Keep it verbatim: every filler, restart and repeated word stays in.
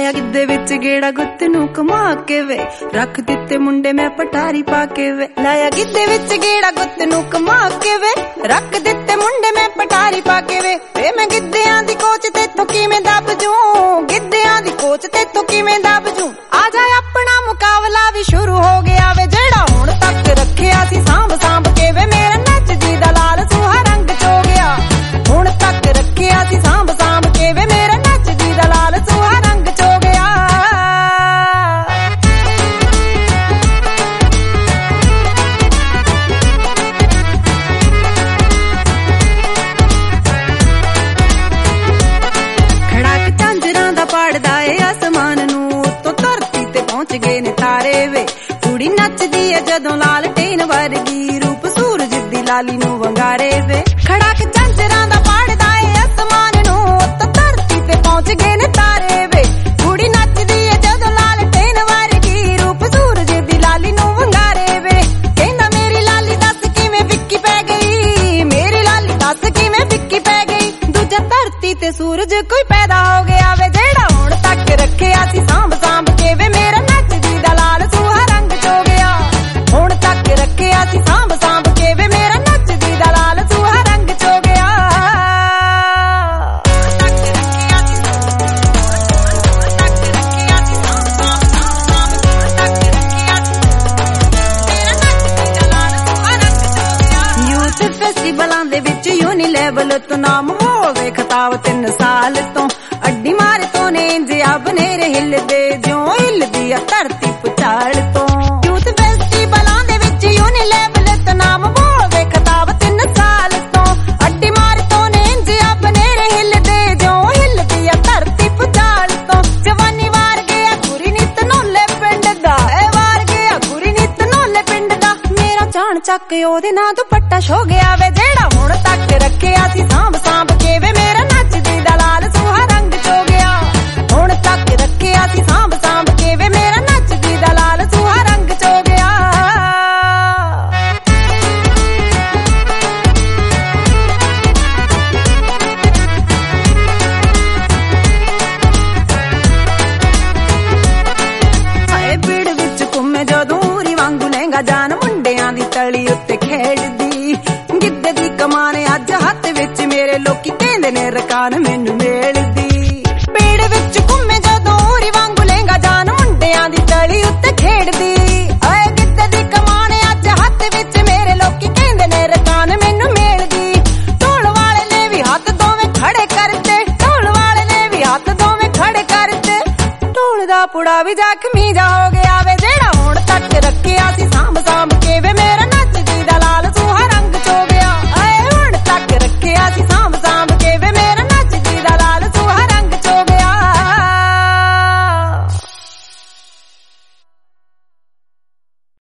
ਲਾਇਆ ਗਿੱਧੇ ਵਿੱਚ ਗੇੜਾ ਗੁੱਤ ਨੂੰ ਘੁਮਾ ਕੇ ਵੇ ਰੱਖ ਦਿੱਤੇ ਮੁੰਡੇ ਮੈਂ ਪਟਾਰੀ ਪਾ ਕੇ ਵੇ ਲਾਇਆ ਗਿੱਧੇ ਵਿੱਚ ਗੇੜਾ ਗੁੱਤ ਨੂੰ ਘੁਮਾ ਕੇ ਵੇ ਰੱਖ ਦਿੱਤੇ ਮੁੰਡੇ ਮੈਂ ਪਟਾਰੀ ਪਾ ਕੇ ਵੇ ਵੇ ਮੈਂ ਗਿੱਧਿਆਂ ਦੀ ਕੋਚ ਤੇਥੋਂ ਕਿਵੇਂ ਦੱਬ ਜੂ ਗਿੱਧਿਆਂ ਦੀ ਕੋਚ ਤੇਥੋਂ ਕਿਵੇਂ ਦੱਬ ਜੂ ਆ ਜਾ ਆਪਣਾ ਮੁਕਾਬਲਾ ਵੀ ਸ਼ੁਰੂ ਹੋ ਗਿਆ ਵੇ ਜਿਹੜਾ ਹੁਣ ਤੱਕ ਰੱਖਿਆ ਸੀ ਸਾਂਭ ਸਾਂਭ ਕੇ ਵੇ ਮੇਰਾ ਨੱਚਦੀ ਦਾ ਲਾਲ ਸੂਹਾ ਰੰਗ ਚੋ ਗਿਆ ਹੁਣ ਤੱਕ ਰੱਖਿਆ ਸੀ ਸਾਂਭ ਸਾਂਭ ਕੇ ਵੇ ਮੇਰਾ ਨੱਚਦੀ ਦਾ ਲਾਲ ਸੂਹਾ ਰੰਗ ਚੋ ਗਿਆ ਖੜਾਕ ਝਾਂਜਰਾਂ ਦਾ ਪਾੜਦਾ ਏ ਆਸਮਾਨ ਨੂੰ ਉੱਤੋਂ ਧਰਤੀ ਤੇ ਪਹੁੰਚ ਗਏ ਨੇ ਤਾਰੇ ਵੇ ਕੁੜੀ ਨੱਚਦੀ ਏ ਜਦੋਂ ਲਾਲ ਟੇਨ ਵਰਗੀ ਰੂਪ ਸੂਰਜ ਦੀ ਲਾਲੀ ਨੂੰ ਵੰਗਾਰੇ ਵੇ ਖੜਾਕ ਝਾਂਜਰਾਂ ਦਾ ਪਾੜਦਾ ਏ ਆਸਮਾਨ ਨੂੰ ਉੱਤੋਂ ਧਰਤੀ ਤੇ ਪਹੁੰਚ ਗਏ ਨੇ ਤਾਰੇ ਵੇ ਕੁੜੀ ਨੱਚਦੀ ਏ ਜਦੋਂ ਲਾਲ ਟੇਨ ਵਰਗੀ ਰੂਪ ਸੂਰਜ ਦੀ ਲਾਲੀ ਨੂੰ ਵੰਗਾਰੇ ਵੇ ਕਹਿੰਦਾ ਮੇਰੀ ਲਾਲੀ ਦੱਸ ਕਿਵੇਂ ਵਿੱਕੀ ਪੈ ਗਈ ਮੇਰੀ ਲਾਲੀ ਦੱਸ ਕਿਵੇਂ ਵਿੱਕੀ ਪੈ ਗਈ ਦੂਜਾ ਧਰਤੀ ਤੇ ਸੂਰਜ ਕੋਈ ਪੈਦਾ ਹੋ ਗਿਆ ਵੇ ਜਿਹੜਾ ਹੁਣ ਤੱਕ ਰੱਖਿਆ ਸੀ ਸਾਂਭ ਸਾਂਭ ਕੇ ਵੇ ਮੇਰਾ ਨੱਚਦੀ ਦਾ ਲਾਲ ਸੂਹਾ ਰੰਗ ਚੋ ਗਿਆ ਹੁਣ ਤੱਕ ਰੱਖਿਆ ਸੀ ਸਾਂਭ ਸਾਂਭ ਕੇ ਵੇ ਮੇਰਾ ਨੱਚਦੀ ਦਾ ਲਾਲ ਸੂਹਾ ਰੰਗ ਚੋ ਗਿਆ ਯੂਥ ਫੈਸਟੀਵਲਾਂ ਦੇ ਵਿੱਚ ਯੂਨੀਲੈਵਲ ਤੋਂ ਨਾਮ ਹੋਵੇ ਖਿਤਾਬ ਤਿੰਨ ਸਾਲ ਤੋਂ ਅੱਡੀ ਮਾਰੇ ਤੋਂ ਨੇ ਜਿਆ ਬਨੇਰੇ ਹਿੱਲਦੇ ਜਿਉਂ ਹਿੱਲਦੀ ਆ ਧਰਤੀ ਪੁਚਾਲ ਤੋਂ ਯੂਥ ਫੈਸਟੀਵਲਾਂ ਦੇ ਵਿੱਚ ਯੂਨੀਲੈਵਲ ਤੋਂ ਨਾਮ ਹੋਵੇ ਖਿਤਾਬ ਤਿੰਨ ਸਾਲ ਤੋਂ ਅੱਡੀ ਮਾਰੇ ਤੋਂ ਨੇ ਜਿਆ ਬਨੇਰੇ ਹਿੱਲਦੇ ਜਿਉਂ ਹਿੱਲਦੀ ਆ ਧਰਤੀ ਪੁਚਾਲ ਤੋਂ ਜਵਾਨੀ ਵਾਰ ਗਿਆ ਗੁਰੀ ਨਿਤ ਨੋਲੇ ਪਿੰਡ ਦਾ ਐ ਵਾਰ ਗਿਆ ਗੁਰੀ ਨਿਤ ਨੋਲੇ ਪਿੰਡ ਦਾ ਮੇਰਾ ਜਾਣ ਚੱਕ ਉਹਦੇ ਨਾਂ ਦੁਪੱਟਾ ਛੋ ਗਿਆ ਵੇ ਜਿਹੜਾ ਹੁਣ ਤੱਕ ਰੱਖਿਆ ਸੀ ਸਾਂਭ ਸਾਂਭ ਕੇ ਵੇ ਮੇਰਾ ਨੱਚਦੀ ਦਾ ਲਾਲ ਸੂਹਾ ਰੰਗ ਚੋ ਗਿਆ ਹੁਣ ਤੱਕ ਰੱਖਿਆ ਸੀ ਸਾਂਭ ਸਾਂਭ ਕੇ ਵੇ ਮੇਰਾ ਨੱਚਦੀ ਦਾ ਲਾਲ ਸੂਹਾ ਰੰਗ ਚੋ ਗਿਆ ਹਾਏ ਪੀੜ ਵਿੱਚ ਘੁੰਮੇ ਜਦੋਂ ਊਰੀ ਵਾਂਗੂ ਲਹਿੰਗਾ ਜਾਨ ਮੁੰਡਿਆਂ ਦੀ ਤਲੀ ਉੱਤੇ ਖੇਡਦੀ ਗਿੱਧੇ ਦੀ ਕਮਾਨ ਅੱਜ ਹੱਥ ਵਿੱਚ ਮੇਰੇ ਲੋਕੀ ਕਹਿੰਦੇ ਨੇ ਰਕਾਨ ਮੈਨੂੰ ਮੇਲਦੀ ਪੀੜ ਵਿੱਚ ਘੁੰਮੇ ਜਦੋਂ ਊਰੀ ਵਾਂਗੂ ਲਹਿੰਗਾ ਜਾਨ ਮੁੰਡਿਆਂ ਦੀ ਤਲੀ ਉੱਤੇ ਖੇਡਦੀ ਓਏ ਗਿੱਧੇ ਦੀ ਕਮਾਨ ਅੱਜ ਹੱਥ ਵਿੱਚ ਮੇਰੇ ਲੋਕੀ ਕਹਿੰਦੇ ਨੇ ਰਕਾਨ ਮੈਨੂੰ ਮੇਲਦੀ ਢੋਲ ਵਾਲੇ ਨੇ ਵੀ ਹੱਥ ਦੋਵੇਂ ਖੜੇ ਕਰਤੇ ਢੋਲ ਵਾਲੇ ਨੇ ਵੀ ਹੱਥ ਦੋਵੇਂ ਖੜੇ ਕਰਤੇ ਢੋਲ ਦਾ ਪੁੜਾ ਵੀ ਜ਼ਖਮੀ ਜਾ ਹੋ ਗਿਆ